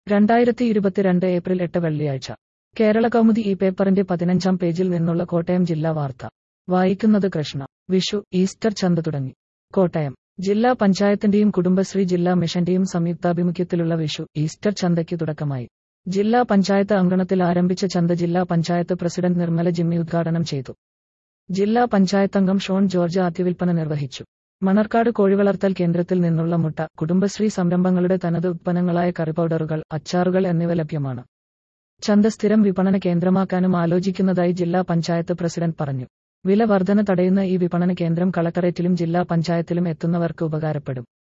2022 April 8 വെള്ളിയാഴ്ച. കേരള കൗമുദി ഈ പേപ്പറിന്റെ 15-ാം പേജിൽ നിന്നുള്ള കോട്ടയം ജില്ലാ വാർത്ത. വായിക്കുന്നത് കൃഷ്ണ. വിഷു, ഈസ്റ്റർ ചന്ത തുടങ്ങി. കോട്ടയം ജില്ലാ പഞ്ചായത്തിന്റെയും കുടുംബശ്രീ ജില്ലാ മിഷന്റെയും സംയുക്താഭിമുഖ്യത്തിലുള്ള വിഷു, ഈസ്റ്റർ ചന്തയ്ക്ക് തുടക്കമായി. ജില്ലാ പഞ്ചായത്ത് അങ്കണത്തിൽ ആരംഭിച്ച ചന്ത ജില്ലാ പഞ്ചായത്ത് പ്രസിഡന്റ് നിർമ്മല ജിമ്മി ഉദ്ഘാടനം ചെയ്തു. ജില്ലാ പഞ്ചായത്തംഗം ഷോൺ ജോർജ് ആദ്യവിൽപ്പന നിർവഹിച്ചു. മണർക്കാട് കോഴിവളർത്തൽ കേന്ദ്രത്തിൽ നിന്നുള്ള മുട്ട, കുടുംബശ്രീ സംരംഭങ്ങളുടെ തനത് ഉത്പന്നങ്ങളായ കറിപൗഡറുകൾ, അച്ചാറുകൾ എന്നിവ ലഭ്യമാണ്. ചന്ത സ്ഥിരം വിപണന കേന്ദ്രമാക്കാനും ആലോചിക്കുന്നതായി ജില്ലാ പഞ്ചായത്ത് പ്രസിഡന്റ് പറഞ്ഞു. വില വർധന തടയുന്ന ഈ വിപണന കേന്ദ്രം കളക്ടറേറ്റിലും ജില്ലാ പഞ്ചായത്തിലും എത്തുന്നവർക്ക് ഉപകാരപ്പെടും.